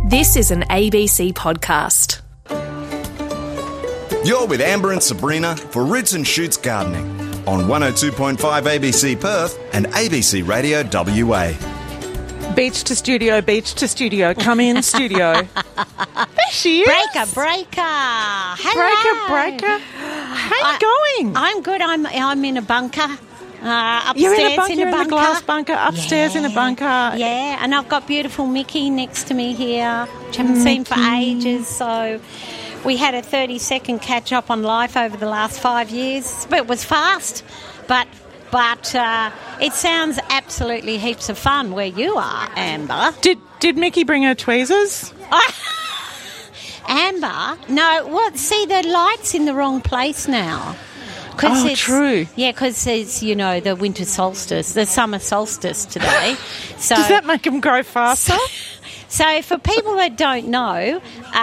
This is an ABC podcast. You're with Amber and Sabrina for Roots and Shoots Gardening on 102.5 ABC Perth and ABC Radio WA. Beach to studio, come in studio. There she is. Breaker. Hello. Breaker. How you going? I'm good. I'm in a bunker. Upstairs You're in a bunker, in a bunker. in the glass bunker, upstairs in a bunker. Yeah, and I've got beautiful Mickey next to me here, which I haven't seen for ages. So we had a 30-second catch-up on life over the last 5 years. But it was fast, but it sounds absolutely heaps of fun where you are, Amber. Did Mickey bring her tweezers? Amber? No, well, see, the light's in the wrong place now. True. Yeah, because it's, the winter solstice, the summer solstice today. So does that make them grow faster? So for people that don't know,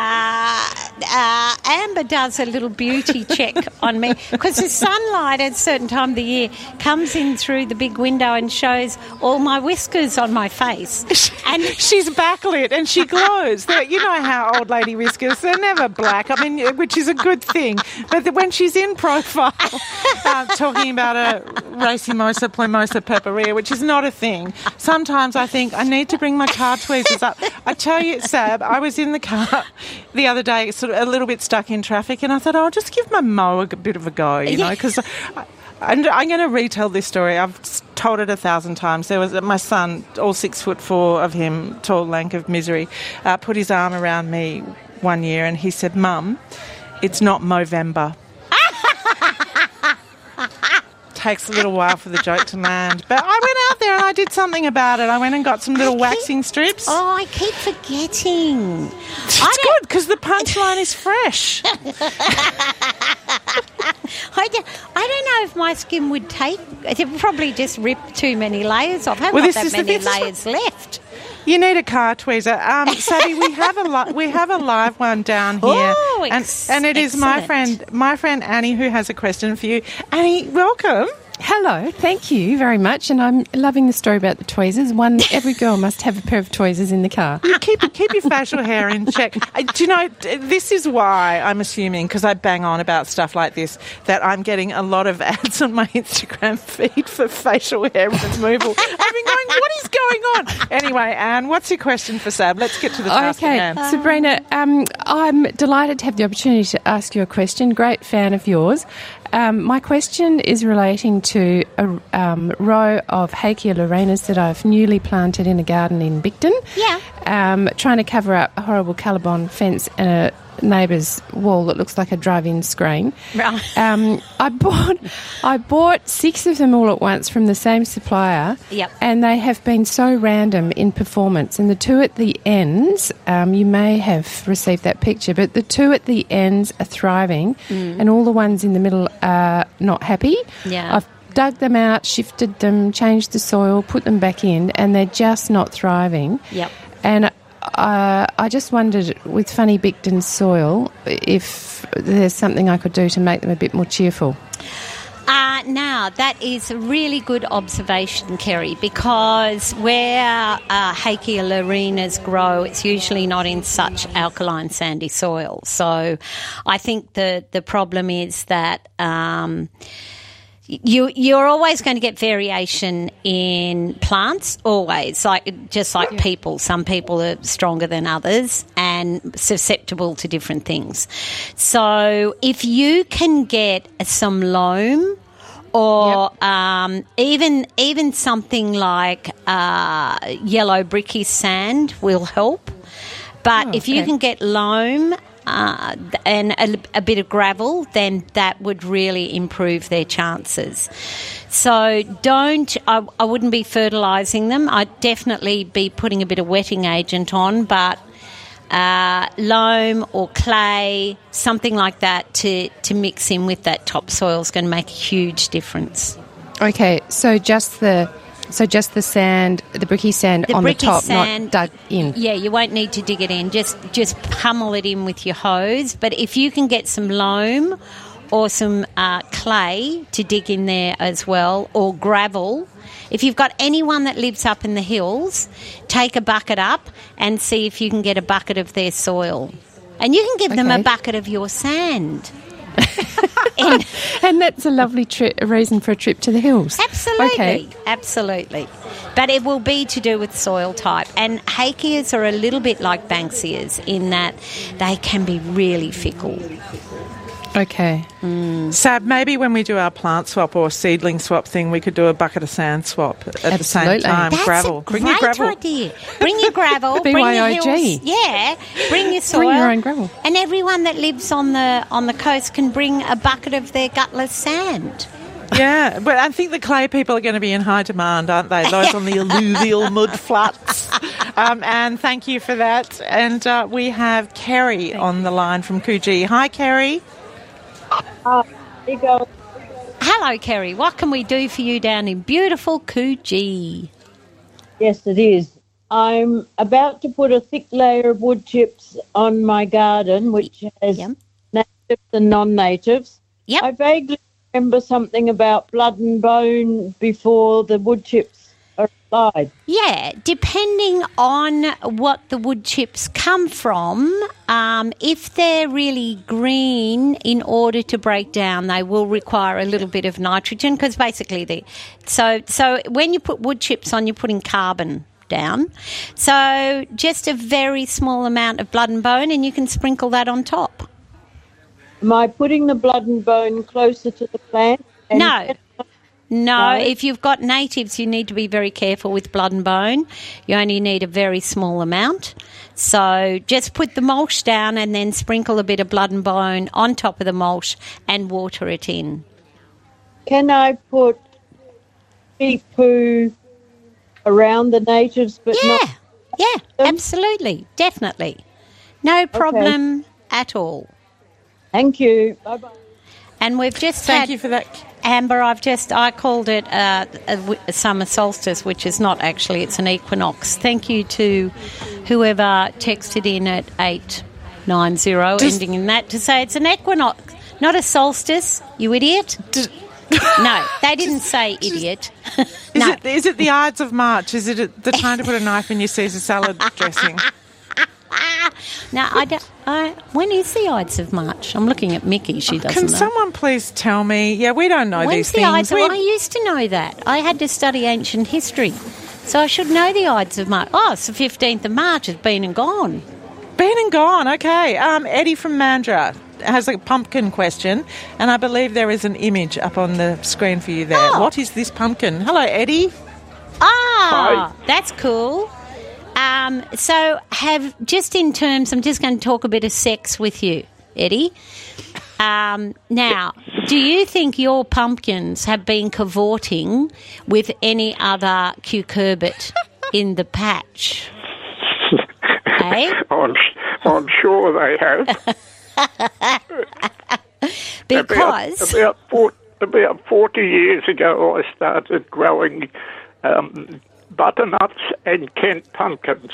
Amber does a little beauty check on me because the sunlight at a certain time of the year comes in through the big window and shows all my whiskers on my face. And she's backlit and she glows. You know how old lady whiskers, they're never black, which is a good thing. But when she's in profile talking about a racemosa plumosa purpurea, which is not a thing, sometimes I think I need to bring my car tweezers up. I tell you, Sab, I was in the car the other day, sort of a little bit stuck in traffic, and I thought, I'll just give my mow a bit of a go, because I'm going to retell this story. I've told it 1,000 times. There was my son, all 6'4" of him, tall, lank of misery, put his arm around me one year, and he said, "Mum, it's not Movember." Takes a little while for the joke to land. But I went out there and I did something about it. I went and got some little waxing strips. Oh, I keep forgetting. It's good because the punchline is fresh. I don't know if my skin would take... It would probably just rip too many layers off. I haven't got that many layers left. You need a car tweezer. Sadie, we have a live one down here. Oh, and it is my friend Annie who has a question for you. Annie, welcome. Hello, thank you very much, and I'm loving the story about the tweezers. Every girl must have a pair of tweezers in the car. You keep your facial hair in check. Do you know, this is why I'm assuming, because I bang on about stuff like this, that I'm getting a lot of ads on my Instagram feed for facial hair removal. I've been going, what is going on? Anyway, Anne, what's your question for Sab? Let's get to the task at hand. Sabrina, I'm delighted to have the opportunity to ask you a question. Great fan of yours. My question is relating to a row of Hakea laurinus that I've newly planted in a garden in Bigton. Yeah. Trying to cover up a horrible Callabon fence and a neighbour's wall that looks like a drive-in screen. Right. I bought 6 of them all at once from the same supplier. Yep. And they have been so random in performance. And the 2 at the ends, you may have received that picture, but the 2 at the ends are thriving, and all the ones in the middle are not happy. Yeah. I've dug them out, shifted them, changed the soil, put them back in, and they're just not thriving. Yep. And I just wondered, with funny Bigton soil, if there's something I could do to make them a bit more cheerful. Now, that is a really good observation, Kerry, because where Hakea laurinus grow, it's usually not in such alkaline, sandy soil. So I think the problem is that... You're always going to get variation in plants, always, just like people. Some people are stronger than others and susceptible to different things. So if you can get some loam or even something like yellow bricky sand will help. But if you can get loam... and a bit of gravel, then that would really improve their chances. So I wouldn't be fertilising them. I'd definitely be putting a bit of wetting agent on, but loam or clay, something like that to mix in with that topsoil is going to make a huge difference. Okay, so just the sand, the bricky sand on the top, not dug in. Yeah, you won't need to dig it in. Just pummel it in with your hose. But if you can get some loam or some clay to dig in there as well, or gravel, If you've got anyone that lives up in the hills, take a bucket up and see if you can get a bucket of their soil. And you can give them a bucket of your sand. And that's a lovely reason for a trip to the hills. Absolutely, absolutely. But it will be to do with soil type. And hakeas are a little bit like banksias in that they can be really fickle. Okay. Sab, maybe when we do our plant swap or seedling swap thing, we could do a bucket of sand swap at the same time. That's gravel. a great idea. Bring your gravel. Bring your hills. Yeah. Bring your soil. Bring your own gravel. And everyone that lives on the coast can bring a bucket of their gutless sand. Yeah, but I think the clay people are going to be in high demand, aren't they? Those on the alluvial mud flats. And thank you for that. And we have Kerry on the line from Coogee. Hi, Kerry. There you go. Hello, Kerry. What can we do for you down in beautiful Coogee? Yes, it is. I'm about to put a thick layer of wood chips on my garden, which has natives and non-natives. Yep. I vaguely remember something about blood and bone before the wood chips are applied. Yeah, depending on what the wood chips come from, if they're really green, in order to break down, they will require a little bit of nitrogen because basically so when you put wood chips on, you're putting carbon down. So just a very small amount of blood and bone, and you can sprinkle that on top. Am I putting the blood and bone closer to the plant? No, if you've got natives, you need to be very careful with blood and bone. You only need a very small amount. So just put the mulch down and then sprinkle a bit of blood and bone on top of the mulch and water it in. Can I put sheep poo around the natives? But Yeah, absolutely, definitely. No problem at all. Thank you. Bye-bye. And we've just Thank you for that. Amber, I called it a summer solstice, which is not actually, it's an equinox. Thank you to whoever texted in at 890, ending in that, to say it's an equinox, not a solstice, you idiot. No, they didn't say idiot. No. Is it the Ides of March? Is it the time to put a knife in your Caesar salad dressing? No, I don't. When is the Ides of March? I'm looking at Mickey. She doesn't know. Can someone please tell me? Yeah, we don't know When's these the things. Ides I used to know that. I had to study ancient history. So I should know the Ides of March. Oh, it's the 15th of March. It's been and gone. Been and gone, okay. Eddie from Mandurah has a pumpkin question, and I believe there is an image up on the screen for you there. Oh. What is this pumpkin? Hello, Eddie. Ah, that's cool. So just in terms, I'm just going to talk a bit of sex with you, Eddie. Now, do you think your pumpkins have been cavorting with any other cucurbit in the patch? Hey? I'm sure they have. Because about 40 years ago, I started growing butternuts and Kent pumpkins.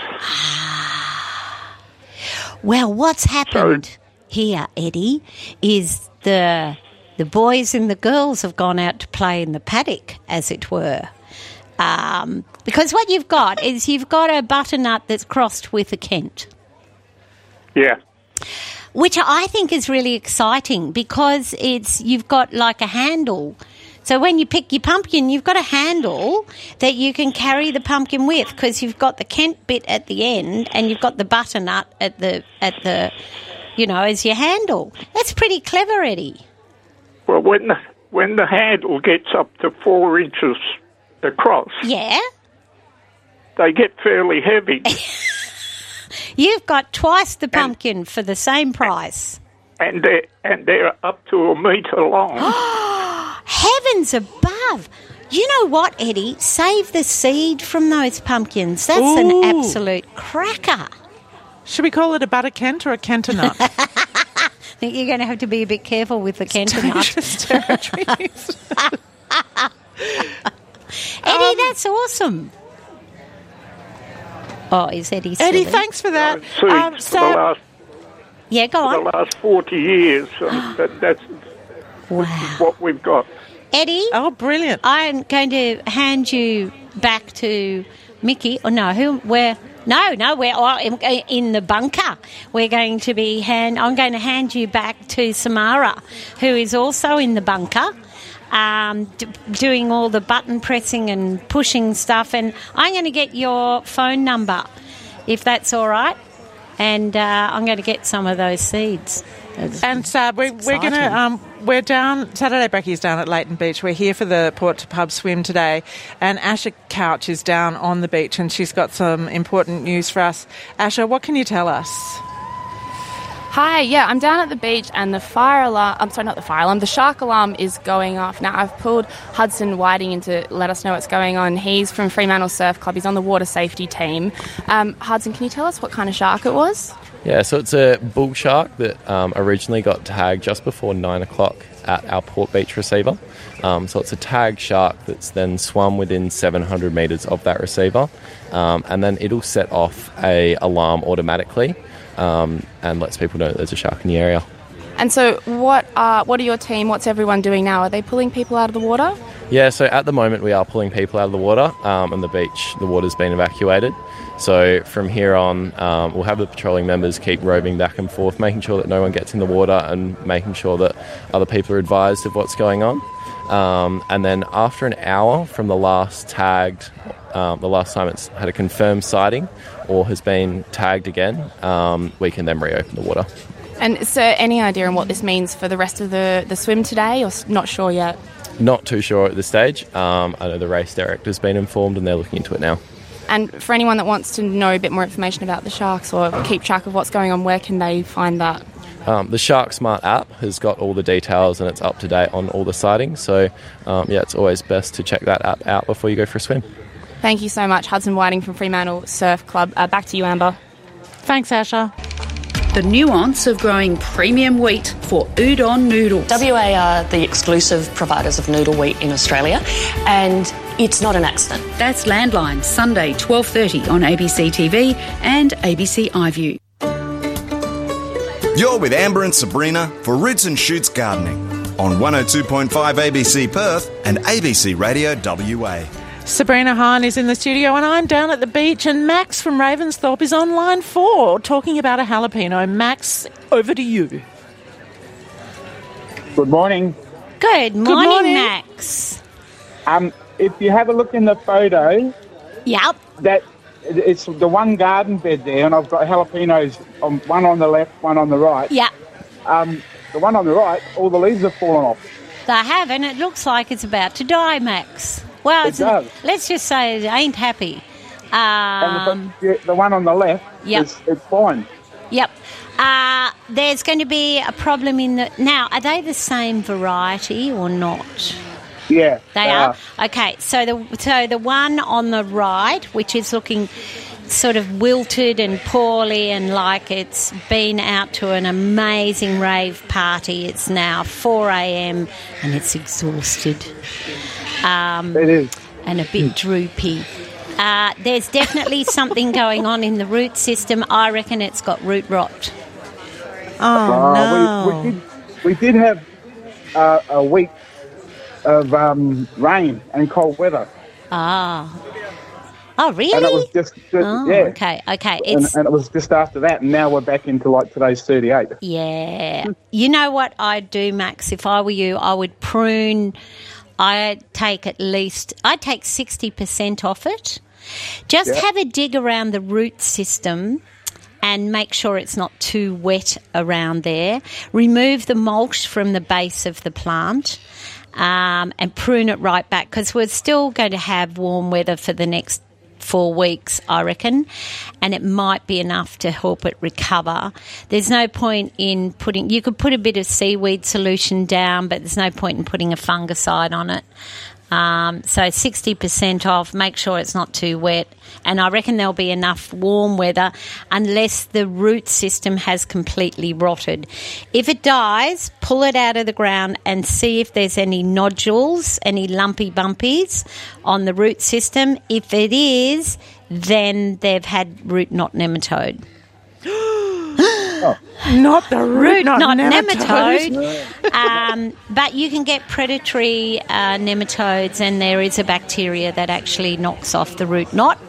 Well, what's happened here, Eddie, is the boys and the girls have gone out to play in the paddock, as it were. Because what you've got is you've got a butternut that's crossed with a Kent. Yeah. Which I think is really exciting because you've got like a handle. So when you pick your pumpkin, you've got a handle that you can carry the pumpkin with because you've got the Kent bit at the end and you've got the butternut at the as your handle. That's pretty clever, Eddie. Well, when the handle gets up to 4 inches across, they get fairly heavy. You've got twice the pumpkin for the same price. And they're up to 1 metre long. Heavens above! You know what, Eddie? Save the seed from those pumpkins. That's an absolute cracker. Should we call it a butter Kent or a Kentonut? I think you're going to have to be a bit careful with the Kentonut. Eddie, that's awesome. Oh, is Eddie still Eddie, there? thanks for that. For the go on. last 40 years, that's Wow. what we've got. Eddie. Oh, brilliant. I'm going to hand you back to Mickey. Oh, no, we're in the bunker. We're going to be I'm going to hand you back to Samara, who is also in the bunker, doing all the button pressing and pushing stuff. And I'm going to get your phone number, if that's all right. And I'm going to get some of those seeds. And we're down, Saturday Brekkies down at Leighton Beach. We're here for the Port to Pub swim today, and Asha Couch is down on the beach, and she's got some important news for us. Asha, what can you tell us? Hi, I'm down at the beach, and the shark alarm is going off. Now, I've pulled Hudson Whiting in to let us know what's going on. He's from Fremantle Surf Club. He's on the water safety team. Hudson, can you tell us what kind of shark it was? Yeah, so it's a bull shark that originally got tagged just before 9 o'clock at our Port Beach receiver. So it's a tagged shark that's then swum within 700 metres of that receiver, and then it'll set off a alarm automatically and lets people know that there's a shark in the area. And so what are your team, what's everyone doing now? Are they pulling people out of the water? Yeah, so at the moment we are pulling people out of the water, and the beach, the water's been evacuated. So from here on, we'll have the patrolling members keep roving back and forth, making sure that no one gets in the water and making sure that other people are advised of what's going on. And then after an hour from the last tagged, the last time it's had a confirmed sighting or has been tagged again, we can then reopen the water. And so any idea on what this means for the rest of the swim today, or not sure yet? Not too sure at this stage. I know the race director's been informed and they're looking into it now. And for anyone that wants to know a bit more information about the sharks or keep track of what's going on, where can they find that? The Shark Smart app has got all the details and it's up to date on all the sightings. So, it's always best to check that app out before you go for a swim. Thank you so much. Hudson Whiting from Fremantle Surf Club. Back to you, Amber. Thanks, Asha. The nuance of growing premium wheat for udon noodles. WA are the exclusive providers of noodle wheat in Australia, and it's not an accident. That's Landline, Sunday 12:30 on ABC TV and ABC iView. You're with Amber and Sabrina for Roots and Shoots Gardening on 102.5 ABC Perth and ABC Radio WA. Sabrina Hahn is in the studio and I'm down at the beach, and Max from Ravensthorpe is on line 4 talking about a jalapeno. Max, over to you. Good morning. Good morning, Max. If you have a look in the photo, yep, that it's the one garden bed there, and I've got jalapenos, one on the left, one on the right. Yeah. The one on the right, all the leaves have fallen off. They have, and it looks like it's about to die, Max. Well, it does. Let's just say it ain't happy. And the one on the left, it's fine. Yep. There's going to be a problem in the... Now, are they the same variety or not? Yeah. They are? Okay, so the one on the right, which is looking sort of wilted and poorly and like it's been out to an amazing rave party. It's now 4 a.m. and it's exhausted. It is. And a bit droopy. There's definitely something going on in the root system. I reckon it's got root rot. Oh, no. We did have a week of rain and cold weather. Oh, really? And it was just yeah. Okay. And it was just after that, and now we're back into like today's 38. Yeah. You know what I'd do, Max? If I were you, I would prune. I'd take 60% off it. Just have a dig around the root system and make sure it's not too wet around there. Remove the mulch from the base of the plant and prune it right back, because we're still going to have warm weather for the next 4 weeks, I reckon, and it might be enough to help it recover. There's no point in putting... You could put a bit of seaweed solution down, but there's no point in putting a fungicide on it. So 60% off, make sure it's not too wet, and I reckon there'll be enough warm weather unless the root system has completely rotted. If it dies, pull it out of the ground and see if there's any nodules, any lumpy bumpies on the root system. If it is, then they've had root knot nematode. Not the root knot nematode. But you can get predatory nematodes, and there is a bacteria that actually knocks off the root knot.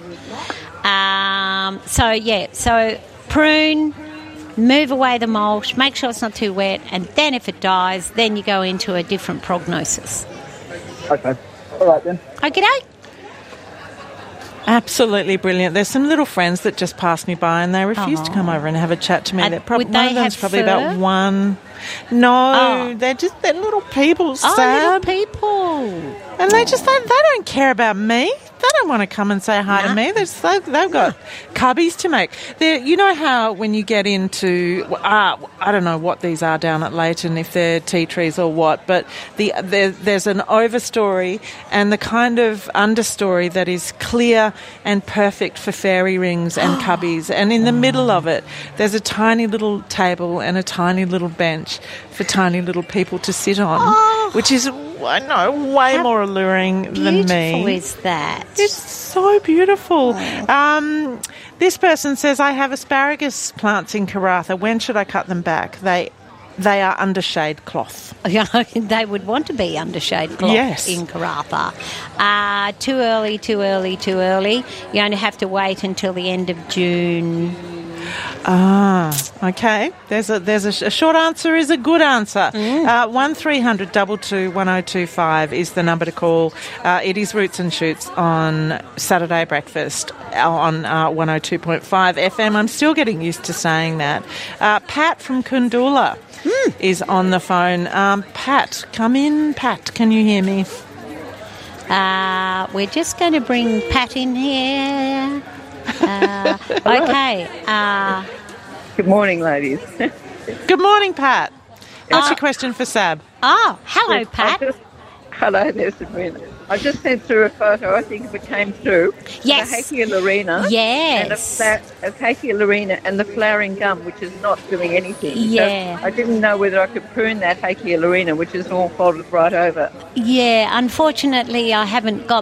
So prune, move away the mulch, make sure it's not too wet, and then if it dies, then you go into a different prognosis. Okay. All right then. Okey-doke. Absolutely brilliant. There's some little friends that just passed me by and they refused to come over and have a chat to me. Would one they of them's have probably fur? about one. No, they're little people, Sab. Little people. And they don't care about me. They don't want to come and say hi to me. They've got cubbies to make. You know how when you get into, I don't know what these are down at Leighton, if they're tea trees or what, but there's an overstory and the kind of understory that is clear and perfect for fairy rings and cubbies. And in the middle of it, there's a tiny little table and a tiny little bench for tiny little people to sit on, which is, I know, way more alluring than me. How beautiful is that? It's so beautiful. This person says, I have asparagus plants in Karratha. When should I cut them back? They are under shade cloth. They would want to be under shade cloth in Karratha. Too early. You only have to wait until the end of June. Okay. There's a short answer is a good answer. 1300 22 1025 is the number to call. It is Roots and Shoots on Saturday breakfast on 102.5 FM. I'm still getting used to saying that. Pat from Kundula is on the phone. Pat, come in. Pat, can you hear me? We're just going to bring Pat in here. Okay. Good morning, ladies. Good morning, Pat. What's your question for Sab? Oh, hello, Pat. Hello there, Sabrina. I just sent through a photo, I think if it came through. Yes. The Hakea Lorena. Yes. And a Hakea Lorena and the flowering gum, which is not doing anything. Yeah. So I didn't know whether I could prune that Hakea Lorena, which is all folded right over. Yeah, unfortunately I haven't got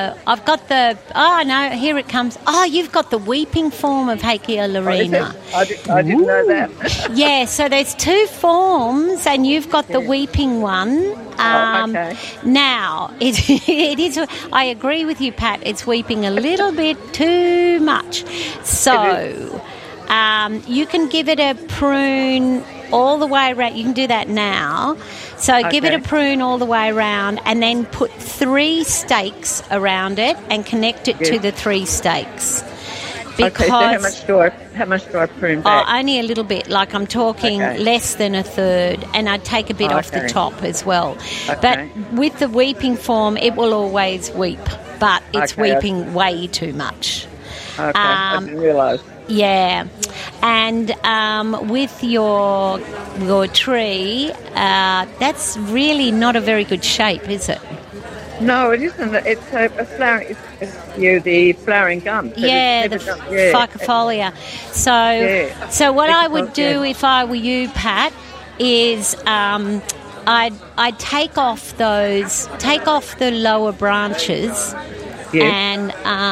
here it comes. Oh, you've got the weeping form of Hakea Lorena. I didn't know that. Yeah, so there's two forms and you've got the weeping one. Okay. Now, it is. I agree with you, Pat. It's weeping a little bit too much. So, you can give it a prune all the way around. You can do that now. So give it a prune all the way around and then put 3 stakes around it and connect it to the 3 stakes. Because, so how much do I prune back? Only a little bit. Like I'm talking less than a third, and I'd take a bit off the top as well. Okay. But with the weeping form, it will always weep, but it's weeping way too much. Okay, I didn't realise. Yeah, and with your tree, that's really not a very good shape, is it? No, it isn't. It's a flowering. It's the flowering gum. So the Ficus. So what I would do if I were you, Pat, is I'd take off the lower branches, and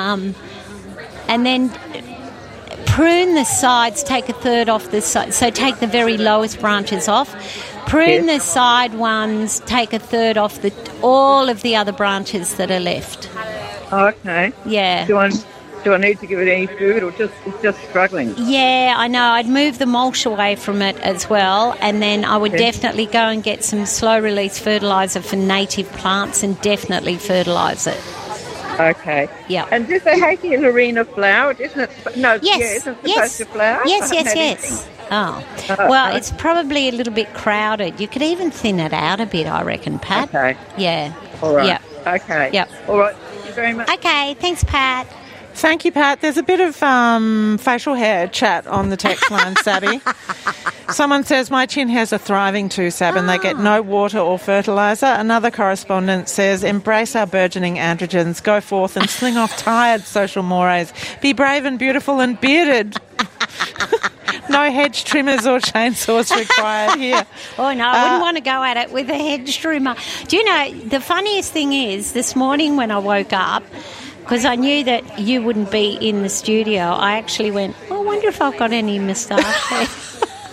then prune the sides. Take a third off the side. So take the very lowest branches off. Prune the side ones, take a third off all of the other branches that are left. Oh, okay. Yeah. Do I need to give it any food or it's just struggling? Yeah, I know. I'd move the mulch away from it as well, and then I would definitely go and get some slow-release fertiliser for native plants and definitely fertilise it. Okay. Yeah. And does the Hakea Lorena flower? Isn't it? No. Yes. Isn't it supposed to flower? Yes. Oh. Well, it's probably a little bit crowded. You could even thin it out a bit, I reckon, Pat. Okay. Yeah. All right. Yep. Okay. Yep. All right. Thank you very much. Okay. Thanks, Pat. Thank you, Pat. There's a bit of facial hair chat on the text line, Sabby. Someone says, my chin hairs are thriving too, Sab, and they get no water or fertiliser. Another correspondent says, embrace our burgeoning androgens, go forth and sling off tired social mores. Be brave and beautiful and bearded. No hedge trimmers or chainsaws required here. Oh, no, I wouldn't want to go at it with a hedge trimmer. Do you know, the funniest thing is, this morning when I woke up, because I knew that you wouldn't be in the studio, I actually went, I wonder if I've got any moustache hair.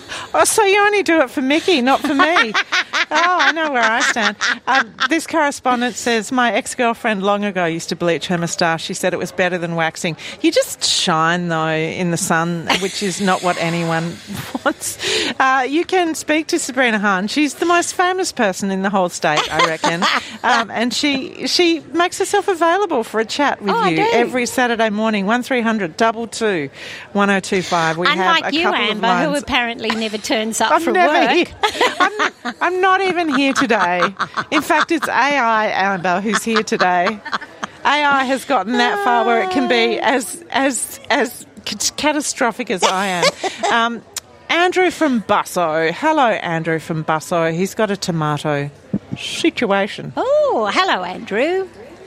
Oh, so you only do it for Mickey, not for me. Oh, I know where I stand. This correspondent says, my ex-girlfriend long ago used to bleach her moustache. She said it was better than waxing. You just shine, though, in the sun, which is not what anyone wants. You can speak to Sabrina Hahn. She's the most famous person in the whole state, I reckon. And she makes herself available for a chat with you every Saturday morning, 1300 222 1025. We have unlike a you, couple Amber, of lines. who apparently never turns up for work. I'm not even here today. In fact, it's AI Amber who's here today. AI has gotten that far where it can be as catastrophic as I am. Andrew from Busso. Hello, Andrew from Busso. He's got a tomato situation. Oh, hello, Andrew.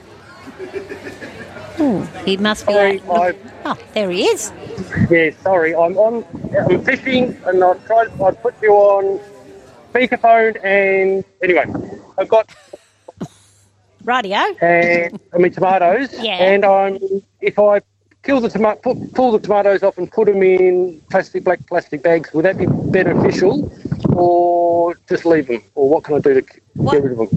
Ooh, he must be. Oh, there he is. Yeah, sorry. I'm fishing, and I've put you on speakerphone, and anyway, I've got radio and tomatoes. Yeah. And if I pull the tomatoes off and put them in black plastic bags, would that be beneficial, or just leave them, or what can I do to get rid of them?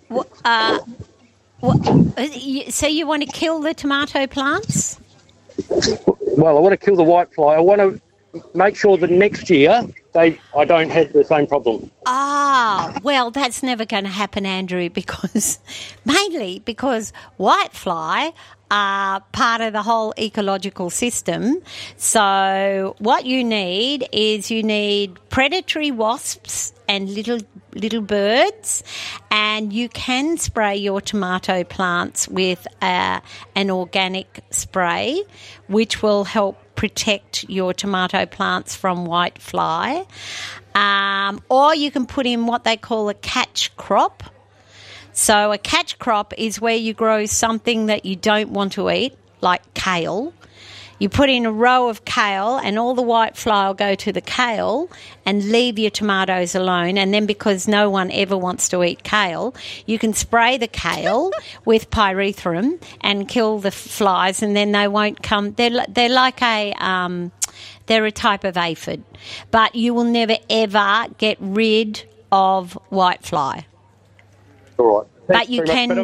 So you want to kill the tomato plants? Well, I want to kill the whitefly. I want to make sure that next year I don't have the same problem. Well, that's never going to happen, Andrew, mainly because whitefly are part of the whole ecological system. So what you need is predatory wasps and little birds, and you can spray your tomato plants with an organic spray, which will help protect your tomato plants from whitefly. Or you can put in what they call a catch crop. So a catch crop is where you grow something that you don't want to eat, like kale. You put in a row of kale and all the whitefly will go to the kale and leave your tomatoes alone. And then because no one ever wants to eat kale, you can spray the kale with pyrethrum and kill the flies, and then they won't come. They're like they're a type of aphid. But you will never, ever get rid of whitefly. All right. But you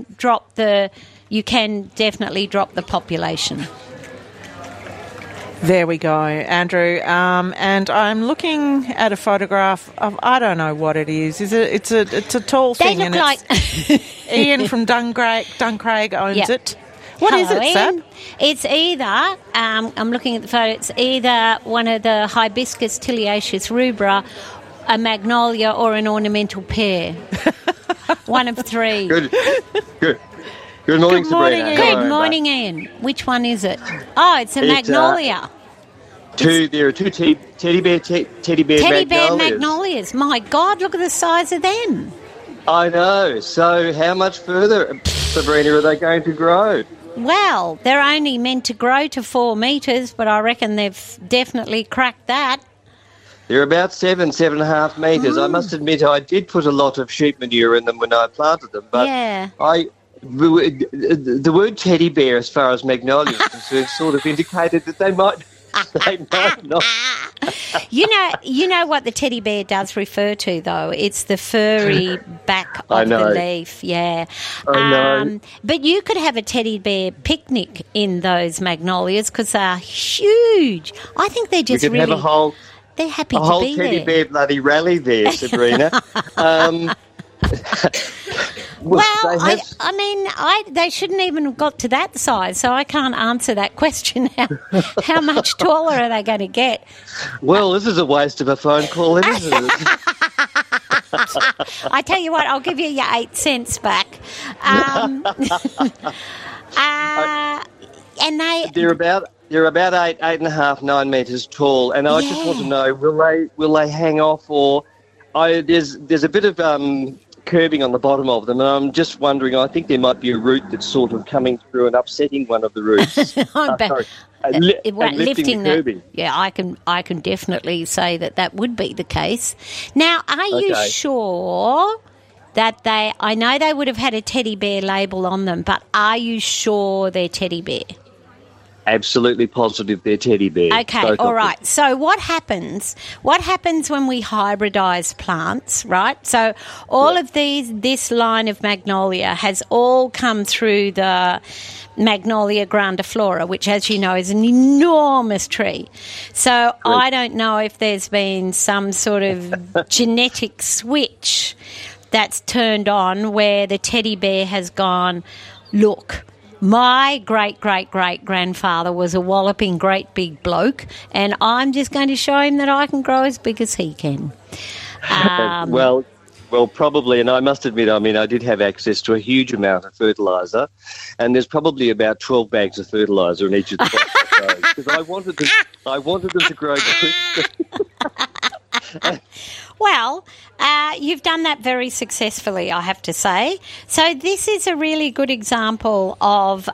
can definitely drop the population. There we go, Andrew. And I'm looking at a photograph of, I don't know what it is. It's a tall thing. They look like Ian from Duncraig owns it. What is it, Sam? It's either, I'm looking at the photo, it's either one of the Hibiscus tiliaceus rubra, a magnolia, or an ornamental pear. One of three. Good morning, Sabrina. Good morning, Ian. Which one is it? Oh, it's a magnolia. There are two teddy bear magnolias. My God, look at the size of them. I know. So how much further, Sabrina, are they going to grow? Well, they're only meant to grow to 4 metres, but I reckon they've definitely cracked that. They're about 7.5 metres. I must admit I did put a lot of sheep manure in them when I planted them, but the word teddy bear, as far as magnolia is concerned, sort of indicated that they might not. You know what the teddy bear does refer to, though? It's the furry back of the leaf, yeah. I know. But you could have a teddy bear picnic in those magnolias because they're huge. I think they're just have a whole... They're happy to be there. A whole teddy bear bloody rally there, Sabrina. They shouldn't even have got to that size, so I can't answer that question. How much taller are they going to get? Well, this is a waste of a phone call, isn't it? I tell you what, I'll give you your 8 cents back. And they're about 8.5, 9 metres tall, and I just want to know, will they hang off, or there's a bit of curbing on the bottom of them, and I'm just wondering, I think there might be a root that's sort of coming through and upsetting one of the roots. Lifting the curbing. Yeah, I can definitely say that would be the case. Now, are you sure that I know they would have had a teddy bear label on them, but are you sure they're teddy bear? absolutely positive they're teddy bears. Okay, Both all of them. right. So what happens? What happens when we hybridise plants, right? So all of this line of magnolia has all come through the Magnolia grandiflora, which, as you know, is an enormous tree. So I don't know if there's been some sort of genetic switch that's turned on where the teddy bear has gone, look, my great-great-great-grandfather was a walloping great big bloke, and I'm just going to show him that I can grow as big as he can. Well, probably, and I must admit, I did have access to a huge amount of fertiliser, and there's probably about 12 bags of fertiliser in each of the boxes, because I wanted them to grow quickly. Well, you've done that very successfully, I have to say. So this is a really good example of,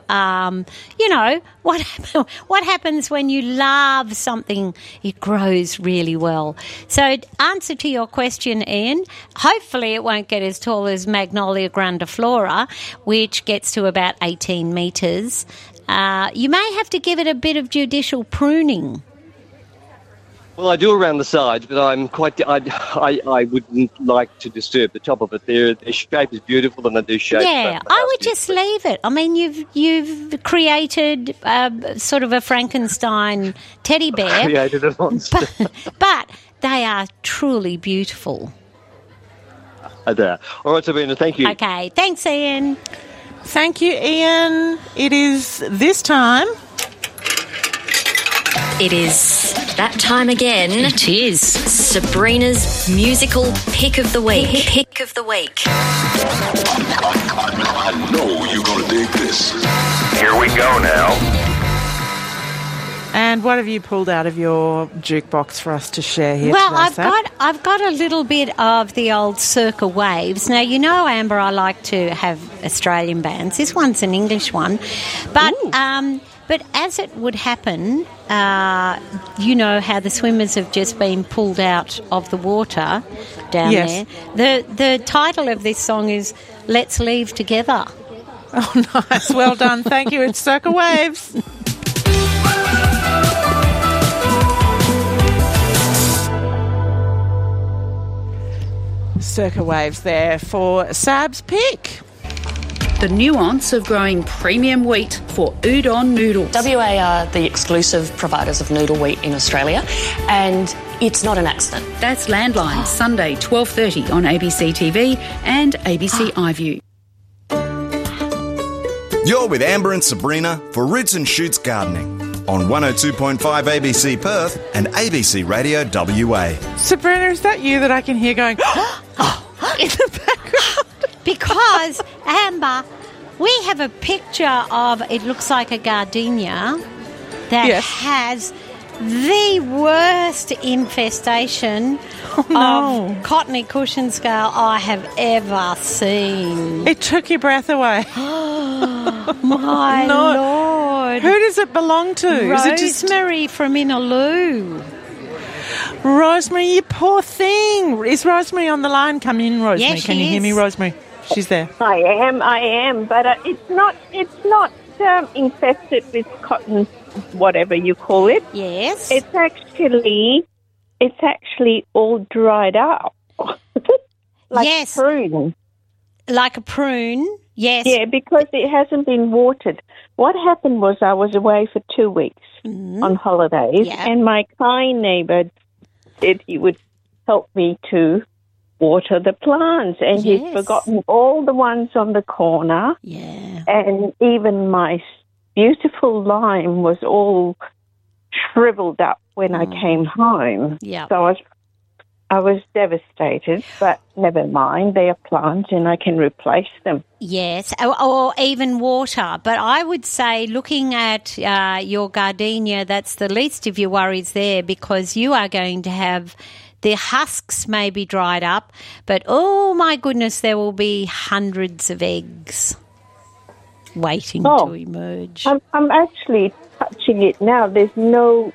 what happens when you love something, it grows really well. So answer to your question, Ian, hopefully it won't get as tall as Magnolia grandiflora, which gets to about 18 metres. You may have to give it a bit of judicial pruning. Well, I do around the sides, but I wouldn't like to disturb the top of it. Their shape is beautiful, and I do shape. Yeah, I would just leave it. I mean, you've created sort of a Frankenstein teddy bear. Created a monster. But they are truly beautiful. All right, Sabrina, thank you. Okay, thanks, Ian. Thank you, Ian. It is this time. It is that time again. It is Sabrina's musical pick of the week. Pick of the week. I know you're going to dig this. Here we go now. And what have you pulled out of your jukebox for us to share here well, today, I've got a little bit of the old Circa Waves. Now, you know, Amber, I like to have Australian bands. This one's an English one. But as it would happen, you know how the swimmers have just been pulled out of the water down there. The title of this song is Let's Leave Together. Oh, nice. Well done. Thank you. It's Circa Waves. Circa Waves there for Sab's pick. The nuance of growing premium wheat for udon noodles. WA are the exclusive providers of noodle wheat in Australia, and it's not an accident. That's Landline, Sunday, 12:30 on ABC TV and ABC iView. You're with Amber and Sabrina for Roots and Shoots Gardening on 102.5 ABC Perth and ABC Radio WA. Sabrina, is that you that I can hear going in the background? Because, Amber, we have a picture of, it looks like a gardenia that has the worst infestation of cottony cushion scale I have ever seen. It took your breath away. My Lord. Who does it belong to? Rosemary from Inaloo. Rosemary, you poor thing. Is Rosemary on the line? Come in, Rosemary. Yes, Can you hear me, Rosemary? She's there. I am, but it's not infested with cotton, whatever you call it. Yes. It's actually all dried up. Like a prune. Like a prune, yes. Yeah, because it hasn't been watered. What happened was I was away for 2 weeks on holidays, and my kind neighbour said he would help me to water the plants, and he's forgotten all the ones on the corner. Yeah. And even my beautiful lime was all shriveled up when I came home. Yeah. So I was devastated, but never mind. They are plants and I can replace them. Yes, or even water. But I would say, looking at your gardenia, that's the least of your worries there, because you are going to have the husks may be dried up, but oh my goodness, there will be hundreds of eggs waiting to emerge. I'm actually touching it now. There's no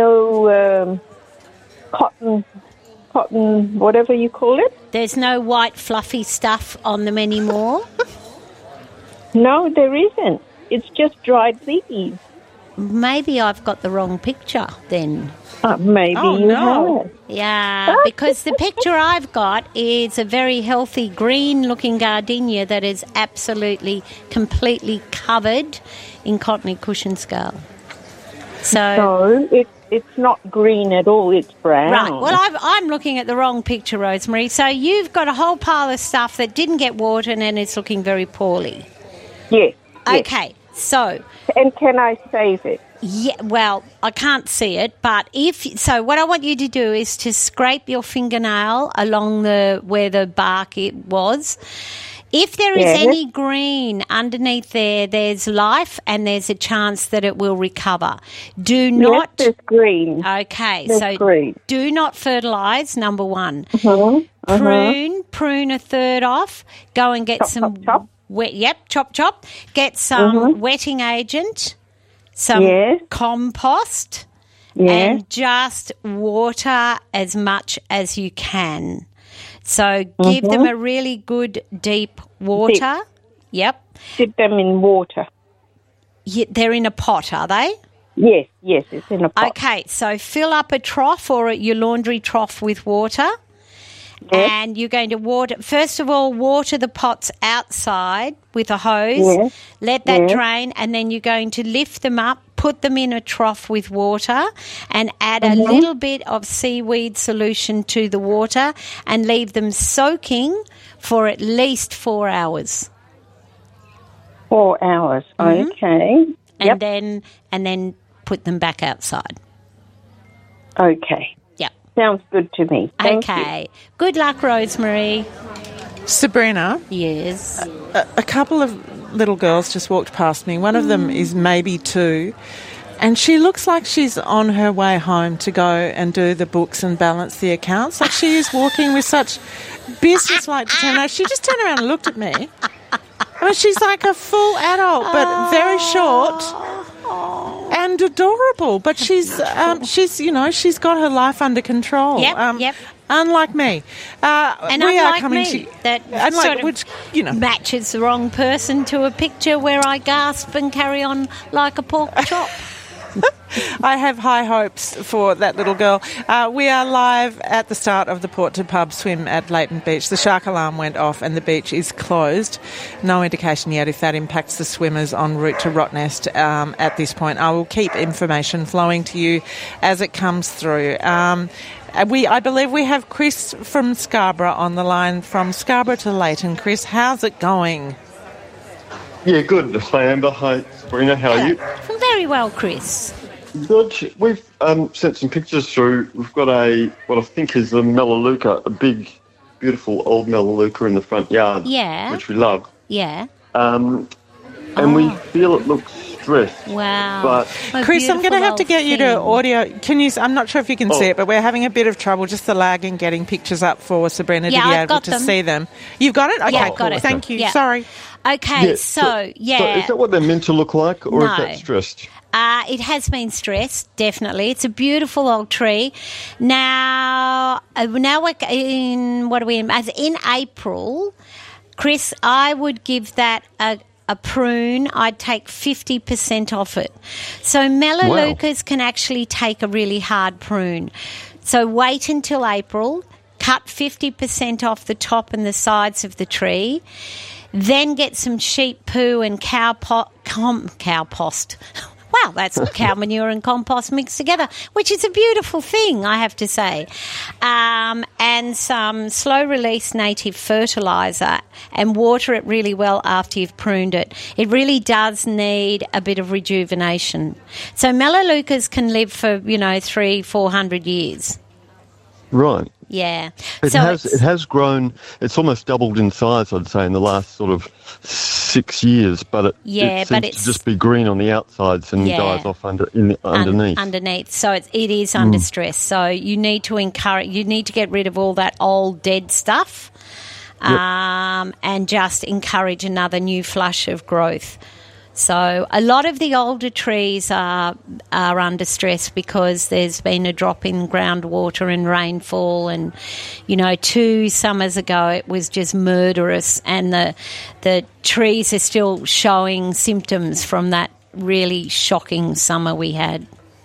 cotton, whatever you call it. There's no white fluffy stuff on them anymore? No, there isn't. It's just dried leaves. maybe I've got the wrong picture then. Maybe you have. Yeah, because the picture I've got is a very healthy green-looking gardenia that is absolutely, completely covered in cottony cushion scale. So it's not green at all, it's brown. Right, well, I'm looking at the wrong picture, Rosemary. So you've got a whole pile of stuff that didn't get watered and it's looking very poorly. Yes. Okay, so... And can I save it? Yeah, well, I can't see it, but what I want you to do is to scrape your fingernail along where the bark it was. If there is any green underneath there's life and there's a chance that it will recover. Do not... Yes, there's green. Okay, there's green. Do not fertilise, number one. Mm-hmm. Prune a third off. Go and get chop. Chop. Get some wetting agent. Some compost and just water as much as you can. So give them a really good deep water. Yep. Dip them in water. Yeah, they're in a pot, are they? Yes, it's in a pot. Okay, so fill up a trough or your laundry trough with water. Yes. And you're going to water the pots outside with a hose, let that drain, and then you're going to lift them up, put them in a trough with water and add a little bit of seaweed solution to the water and leave them soaking for at least 4 hours. 4 hours, okay. And then put them back outside. Okay. Sounds good to me. Thank you. Good luck, Rosemary. Sabrina? Yes? A couple of little girls just walked past me. One of them is maybe 2, and she looks like she's on her way home to go and do the books and balance the accounts. Like she is walking with such business-like determination. She just turned around and looked at me. I mean, she's like a full adult, but very short. And adorable, but she's she's got her life under control. Yep. Unlike me, and we unlike are coming me, to that sort of matches the wrong person to a picture where I gasp and carry on like a pork chop. I have high hopes for that little girl. We are live at the start of the Port to Pub swim at Leighton Beach. The shark alarm went off and the beach is closed. No indication yet if that impacts the swimmers en route to Rottnest at this point. I will keep information flowing to you as it comes through. I believe we have Chris from Scarborough on the line, from Scarborough to Leighton. Chris, how's it going? Yeah, good. Hi, Amber. Hi, Sabrina. How are you? Very well, Chris. Good. We've sent some pictures through. We've got what I think is a melaleuca, a big, beautiful old melaleuca in the front yard. Yeah. Which we love. Yeah. And we feel it looks stressed. Wow. But Chris, I'm going to have to get you to audio. I'm not sure if you can see it, but we're having a bit of trouble, just the lag in getting pictures up for Sabrina to be able to see them. You've got it? Okay, yeah, I've got it. Thank you. Yeah. Sorry. Okay, So is that what they're meant to look like, or is that stressed? It has been stressed, definitely. It's a beautiful old tree. Now we're in, what are we in? As in April, Chris, I would give that a prune. I'd take 50% off it. So melaleucas can actually take a really hard prune. So wait until April, cut 50% off the top and the sides of the tree. Then get some sheep poo and cow post. Wow, that's cow manure and compost mixed together, which is a beautiful thing, I have to say. And some slow-release native fertiliser and water it really well after you've pruned it. It really does need a bit of rejuvenation. So melaleucas can live for, 300-400 years. Right. Yeah. It has grown. It's almost doubled in size, I'd say, in the last sort of 6 years. But it seems to just be green on the outsides and dies off underneath. Underneath. So it is under stress. So you need to get rid of all that old dead stuff, and just encourage another new flush of growth. So a lot of the older trees are under stress because there's been a drop in groundwater and rainfall, and 2 summers ago it was just murderous, and the trees are still showing symptoms from that really shocking summer we had.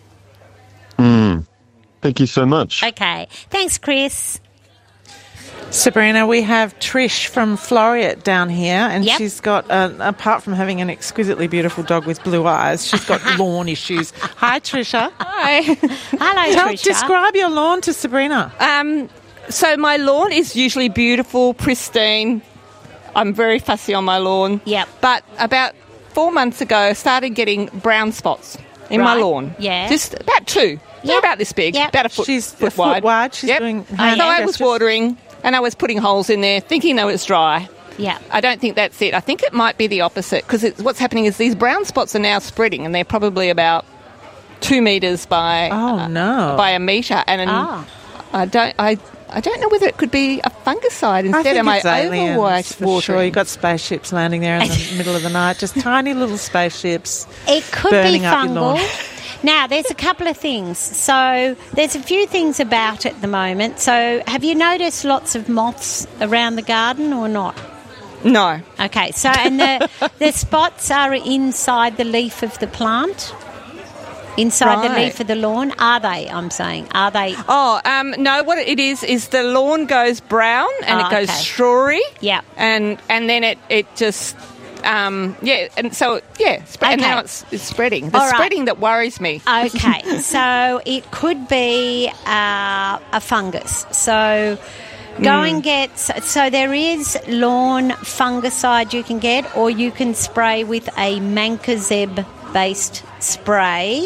Thank you so much. Okay. Thanks, Chris. Sabrina, we have Trish from Floriat down here, and Yep. she's got, apart from having an exquisitely beautiful dog with blue eyes, she's got lawn issues. Hi, Trisha. Hi. Hello, Trisha. Describe your lawn to Sabrina. So my lawn is usually beautiful, pristine. I'm very fussy on my lawn. Yep. But about 4 months ago, I started getting brown spots in my Right. lawn. Yeah. Just about 2. They're about this big, about a foot, foot wide. She's doing So I was watering, and I was putting holes in there, thinking that it was dry. Yeah. I don't think that's it. I think it might be the opposite, because what's happening is these brown spots are now spreading, and they're probably about 2 metres by by a metre. And I don't know whether it could be a fungicide instead. I think Am I it's aliens, for overwatering? sure. You've got spaceships landing there in the middle of the night, just tiny little spaceships. It could burning be up your lawn. fungal. Now, there's a couple of things. So there's a few things about it at the moment. So have you noticed lots of moths around the garden or not? No. Okay, so and the spots are inside the leaf of the plant? Inside the Right. leaf of the lawn? Are they, I'm saying? Are they? Oh, no, what it is the lawn goes brown and it goes okay. strawy. Yeah. And then it just... and so, and now it's spreading. The All right. spreading that worries me. Okay, so it could be a fungus. So go and get... So there is lawn fungicide you can get, or you can spray with a Mancozeb-based spray.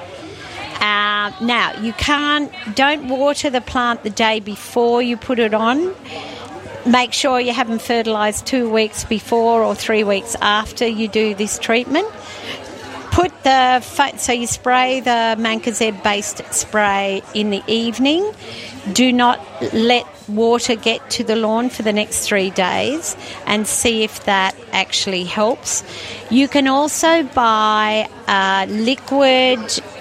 Now, don't water the plant the day before you put it on. Make sure you haven't fertilised 2 weeks before or 3 weeks after you do this treatment. So you spray the Mancozeb-based spray in the evening. Do not let water get to the lawn for the next 3 days, and see if that actually helps. You can also buy liquid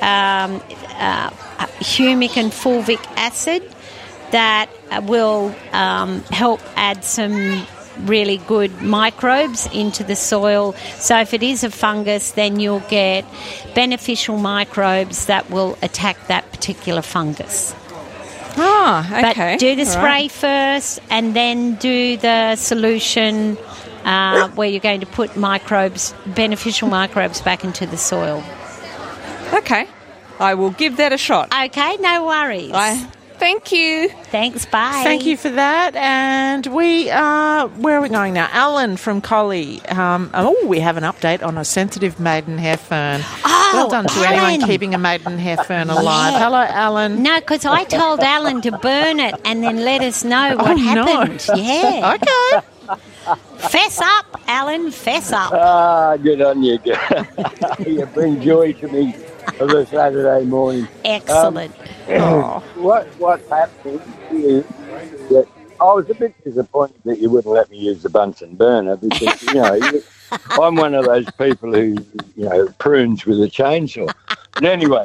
humic and fulvic acid that will help add some really good microbes into the soil. So if it is a fungus, then you'll get beneficial microbes that will attack that particular fungus. Oh, okay. But do the All spray right. first, and then do the solution where you're going to put beneficial microbes back into the soil. Okay. I will give that a shot. Okay, no worries. Thank you. Thanks, bye. Thank you for that. And where are we going now? Alan from Collie. We have an update on a sensitive maidenhair fern. Well done to anyone keeping a maidenhair fern alive. Yeah. Hello, Alan. No, because I told Alan to burn it and then let us know what happened. No. Yeah. Okay. Fess up, Alan, fess up. Good on you. You bring joy to me of a Saturday morning. Excellent. What's happening is that I was a bit disappointed that you wouldn't let me use the Bunsen burner, because, I'm one of those people who, prunes with a chainsaw. But anyway,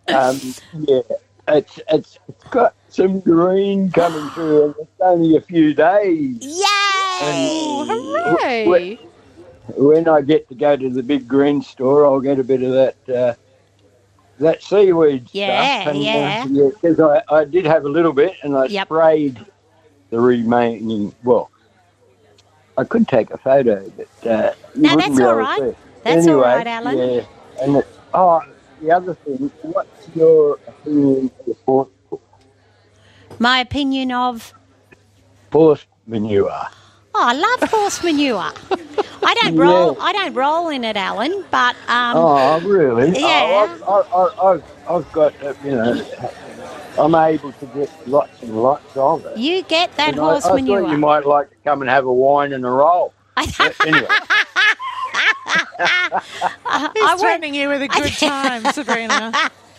it's got some green coming through, and it's only a few days. Yay! Hooray! When I get to go to the big green store, I'll get a bit of that seaweed stuff. Because I did have a little bit, and I sprayed the remaining. Well, I could take a photo, but you wouldn't that's be all able right. to. That's anyway, all right, Alan. Yeah, and the other thing, what's your opinion of horse My opinion of... manure? Oh, I love horse manure. I don't roll in it, Alan, but... oh, really? Yeah. I've got, I'm able to get lots and lots of it. You get that And horse I manure. thought you might like to come and have a wine and a roll. Anyway. He's threatening you with a good time, Sabrina.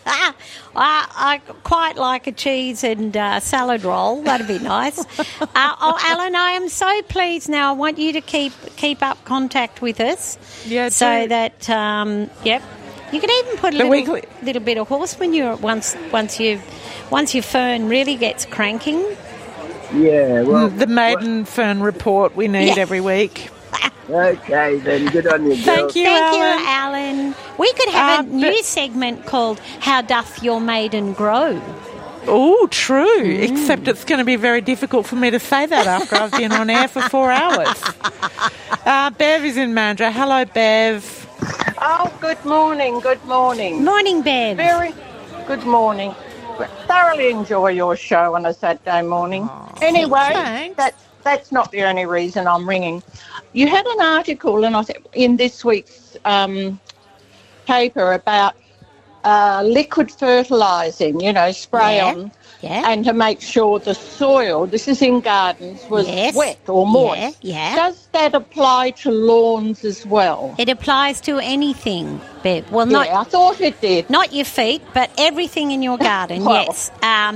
I quite like a cheese and salad roll. That'd be nice. Alan, I am so pleased now. I want you to keep up contact with us. Yeah, so do. that, you could even put a little bit of horse manure once your fern really gets cranking. Yeah, well... The maiden fern report we need every week. Okay, then. Good on you, girls. Thank you, Alan. We could have a new segment called How Doth Your Maiden Grow? Oh, true. Except it's going to be very difficult for me to say that after I've been on air for 4 hours. Bev is in Mandurah. Hello, Bev. Oh, good morning. Good morning. Morning, Bev. Very good morning. Thoroughly enjoy your show on a Saturday morning. Anyway, that's not the only reason I'm ringing. You had an article in this week's paper about liquid fertilising, spray on, and to make sure the soil, this is in gardens, was wet or moist. Does that apply to lawns as well? It applies to anything, Bev. Well, I thought it did. Not your feet, but everything in your garden, yes.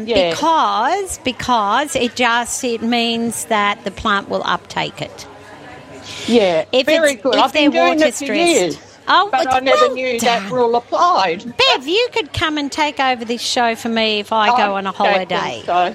Because it means that the plant will uptake it. Yeah, very good. I've been doing it for years. Oh, but I never knew that rule applied. Bev, you could come and take over this show for me if I go on a holiday. No.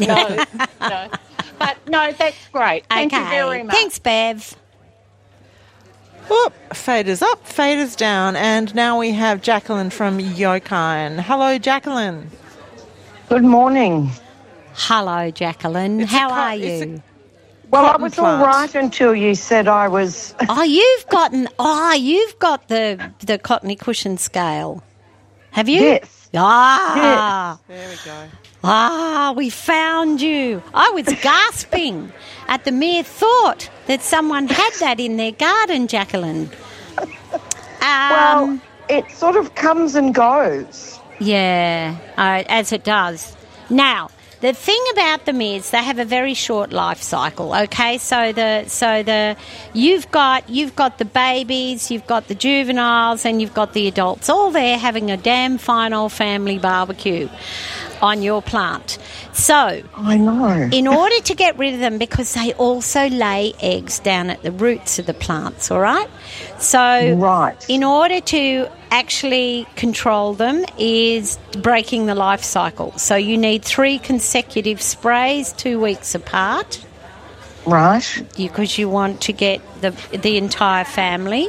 But no, that's great. Thank you very much. Thanks, Bev. Whoop, faders up, faders down, and now we have Jacqueline from Yokine. Hello, Jacqueline. Good morning. Hello, Jacqueline. How are you? Well, I was all right until you said I was. You've got the cottony cushion scale. Have you? Yes. Yes. There we go. We found you. I was gasping at the mere thought that someone had that in their garden, Jacqueline. Well, it sort of comes and goes. Yeah, as it does. Now, the thing about them is they have a very short life cycle. Okay, so you've got the babies, you've got the juveniles, and you've got the adults all there having a damn fine old family barbecue on your plant. So I know. In order to get rid of them, because they also lay eggs down at the roots of the plants. All right. So in order to actually control them is breaking the life cycle. So you need 3 consecutive sprays 2 weeks apart. Right. Because you want to get the entire family.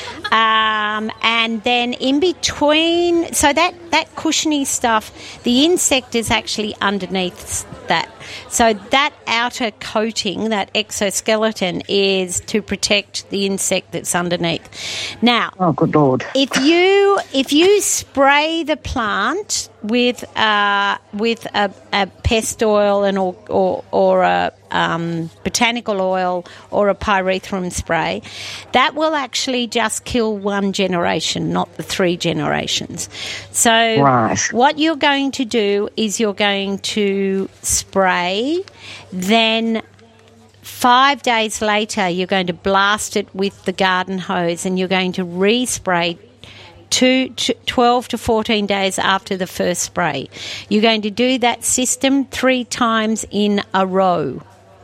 And then in between, so that cushiony stuff, the insect is actually underneath that. So that outer coating, that exoskeleton, is to protect the insect that's underneath. Now, oh good Lord! If you spray the plant with a pest oil or a botanical oil or a pyrethrum spray, that will actually just kill 1 generation, not the 3 generations. So what you're going to do is you're going to spray, then 5 days later you're going to blast it with the garden hose and you're going to respray 12 to 14 days after the first spray. You're going to do that system 3 times in a row.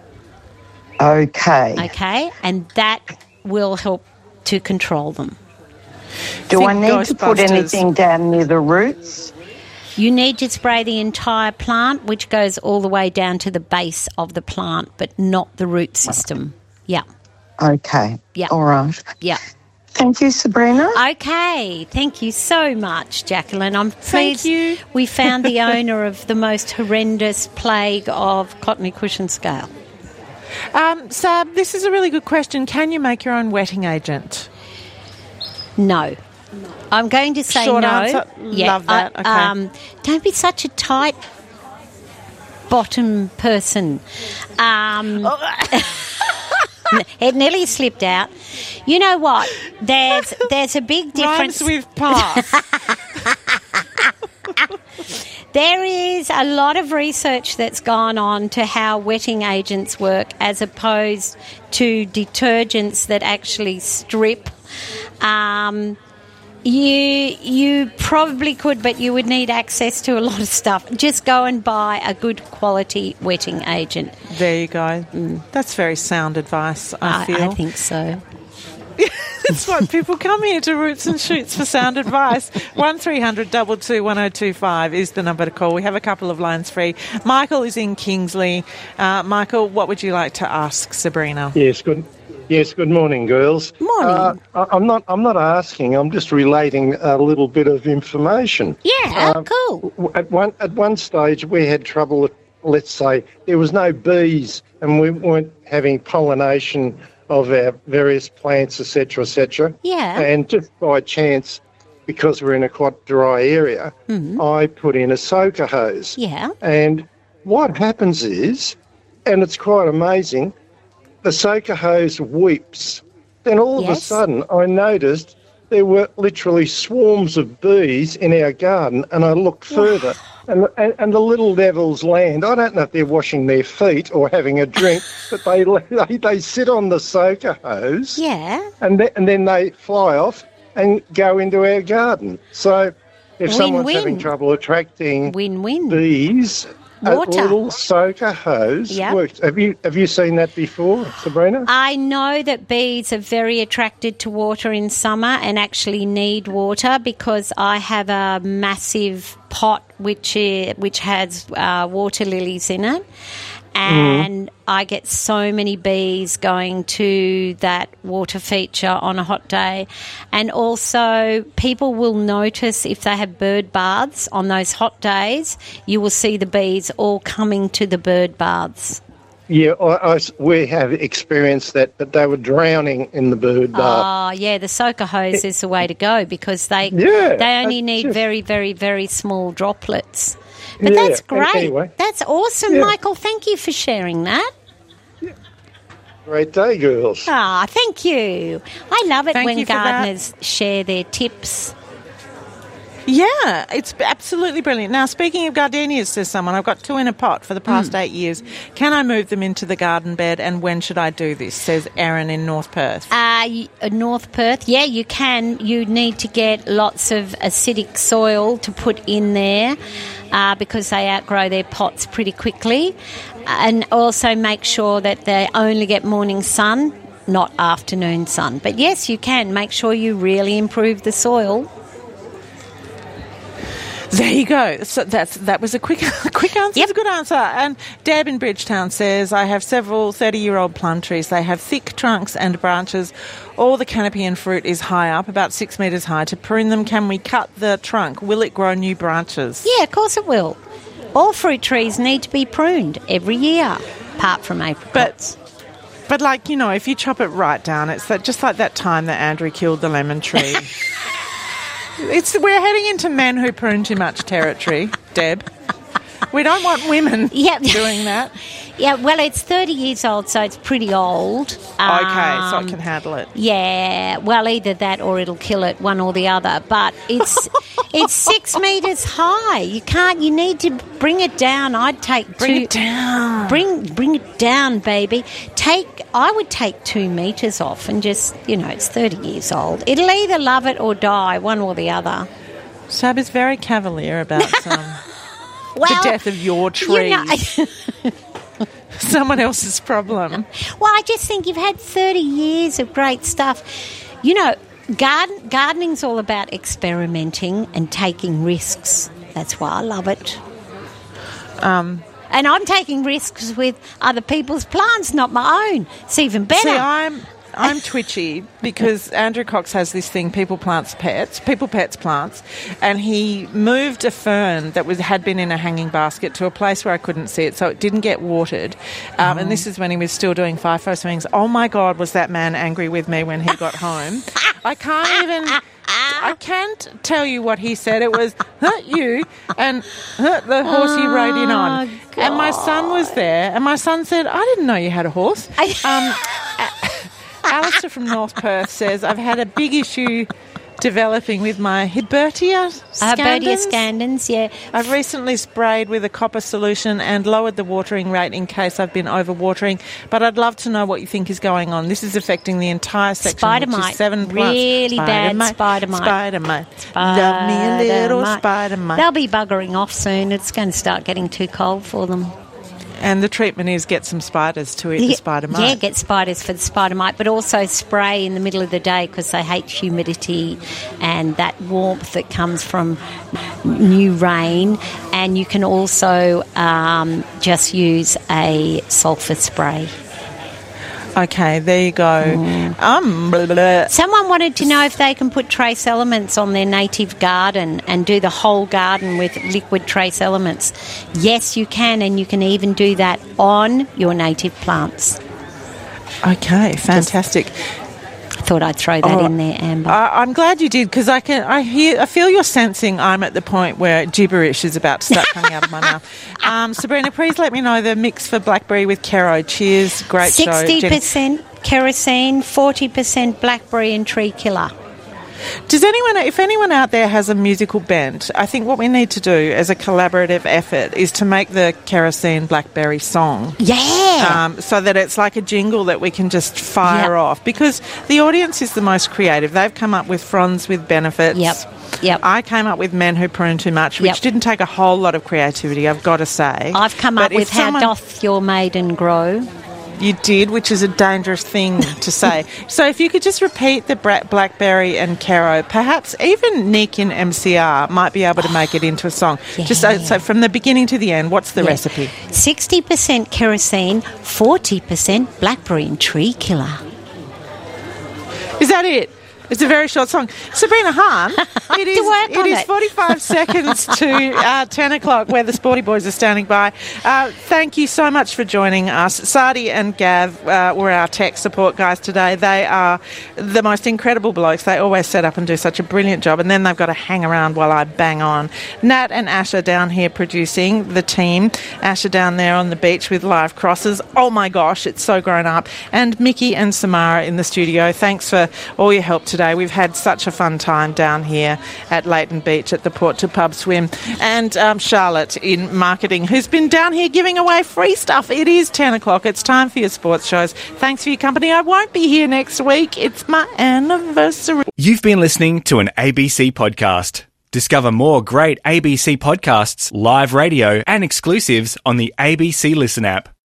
Okay, and that will help to control them. Do I need to put anything down near the roots? You need to spray the entire plant, which goes all the way down to the base of the plant, but not the root system. Yeah. Okay. Yeah. All right. Yeah. Thank you, Sabrina. Okay. Thank you so much, Jacqueline. I'm pleased we found the owner of the most horrendous plague of cottony cushion scale. Sab, this is a really good question. Can you make your own wetting agent? No. I'm going to say Short no. Answer. Love that. Okay. Don't be such a tight bottom person. It nearly slipped out. You know what? There's a big difference. Rhymes with pass. There is a lot of research that's gone on to how wetting agents work as opposed to detergents that actually strip. You probably could, but you would need access to a lot of stuff. Just go and buy a good quality wetting agent. There you go. That's very sound advice, I feel. I think so. That's why people come here to Roots and Shoots for sound advice. 1300 22 1025 is the number to call. We have a couple of lines free. Michael is in Kingsley. Michael, what would you like to ask Sabrina? Yes, good Yes, good morning, girls. Morning. I'm not asking. I'm just relating a little bit of information. Yeah, cool. At one stage, we had trouble. Let's say there was no bees, and we weren't having pollination of our various plants, etc., etc. Yeah. And just by chance, because we're in a quite dry area, I put in a soaker hose. Yeah. And what happens is, and it's quite amazing, the soaker hose weeps. Then all of a sudden I noticed there were literally swarms of bees in our garden, and I looked further and the little devils land. I don't know if they're washing their feet or having a drink, but they sit on the soaker hose. Yeah. And then they fly off and go into our garden. So if someone's having trouble attracting bees, a little soaker hose works. Have you seen that before, Sabrina? I know that bees are very attracted to water in summer and actually need water, because I have a massive pot which has water lilies in it. And I get so many bees going to that water feature on a hot day. And also people will notice if they have bird baths on those hot days, you will see the bees all coming to the bird baths. Yeah, we have experienced that, but they were drowning in the bird bath. Oh, yeah, the soaker hose is the way to go, because they only need very, very, very small droplets. But that's great. Anyway. That's awesome, Michael. Thank you for sharing that. Great day, girls. Ah, thank you. I love it Thank when you for gardeners share their tips. Yeah, it's absolutely brilliant. Now, speaking of gardenias, says someone, I've got 2 in a pot for the past 8 years. Can I move them into the garden bed, and when should I do this, says Erin in North Perth. North Perth, yeah, you can. You need to get lots of acidic soil to put in there, because they outgrow their pots pretty quickly. And also make sure that they only get morning sun, not afternoon sun. But yes, you can. Make sure you really improve the soil. There you go. So that was a quick answer. Yep. It's a good answer. And Deb in Bridgetown says, I have several 30-year-old plum trees. They have thick trunks and branches. All the canopy and fruit is high up, about 6 metres high. To prune them, can we cut the trunk? Will it grow new branches? Yeah, of course it will. All fruit trees need to be pruned every year, apart from apricots. But like, you know, if you chop it right down, it's just like that time that Andrew killed the lemon tree. We're heading into men who prune too much territory, Deb. We don't want women doing that. Yeah, well, it's 30 years old, so it's pretty old. Okay, so it can handle it. Yeah, well, either that or it'll kill it, one or the other. But it's 6 metres high. You need to bring it down. Bring it down. Bring it down, baby. I would take 2 metres off and just, it's 30 years old. It'll either love it or die, one or the other. Sab is very cavalier about the death of your trees. Someone else's problem. Well, I just think you've had 30 years of great stuff. Gardening's all about experimenting and taking risks. That's why I love it. And I'm taking risks with other people's plants, not my own. It's even better. See, I'm twitchy because Andrew Cox has this thing, People Pets Plants, and he moved a fern that had been in a hanging basket to a place where I couldn't see it, so it didn't get watered. And this is when he was still doing FIFO swings. Oh my God, was that man angry with me when he got home. I can't tell you what he said. It was, you, and the horse you rode in on. God. And my son was there, and my son said, I didn't know you had a horse. Alistair from North Perth says, I've had a big issue developing with my Herbertia scandens, yeah. I've recently sprayed with a copper solution and lowered the watering rate in case I've been overwatering, but I'd love to know what you think is going on. This is affecting the entire section, spider which mite. is 7 plants. Really bad spider mite. Spider mite. Love me a little spider mite. They'll be buggering off soon. It's going to start getting too cold for them. And the treatment is get some spiders to eat the spider mite. Yeah, get spiders for the spider mite, but also spray in the middle of the day because they hate humidity and that warmth that comes from new rain. And you can also just use a sulphur spray. Okay, there you go. Blah, blah. Someone wanted to know if they can put trace elements on their native garden and do the whole garden with liquid trace elements. Yes, you can, and you can even do that on your native plants. Okay, fantastic. I thought I'd throw that in there, Amber. I'm glad you did, because I feel you're sensing I'm at the point where gibberish is about to start coming out of my mouth. Sabrina, please let me know the mix for blackberry with Kero. Cheers, great 60% show. 60% kerosene, 40% blackberry and tree killer. If anyone out there has a musical bent, I think what we need to do as a collaborative effort is to make the kerosene blackberry song. Yeah. So that it's like a jingle that we can just fire off, because the audience is the most creative. They've come up with fronds with benefits. Yep. I came up with men who prune too much, which didn't take a whole lot of creativity, I've got to say. I've come up with how doth your maiden grow. You did, which is a dangerous thing to say. So if you could just repeat the blackberry and Kero, perhaps even Nick in MCR might be able to make it into a song. Yeah. Just so from the beginning to the end, what's the recipe? 60% kerosene, 40% blackberry and tree killer. Is that it? It's a very short song. Sabrina Hahn, it is 45 seconds to 10 o'clock where the Sporty Boys are standing by. Thank you so much for joining us. Sadi and Gav were our tech support guys today. They are the most incredible blokes. They always set up and do such a brilliant job, and then they've got to hang around while I bang on. Nat and Asha down here producing the team. Asha down there on the beach with live crosses. Oh my gosh, it's so grown up. And Mickey and Samara in the studio. Thanks for all your help today. We've had such a fun time down here at Leighton Beach at the Port to Pub Swim. And Charlotte in marketing, who's been down here giving away free stuff. It is 10 o'clock. It's time for your sports shows. Thanks for your company. I won't be here next week. It's my anniversary. You've been listening to an ABC podcast. Discover more great ABC podcasts, live radio and exclusives on the ABC Listen app.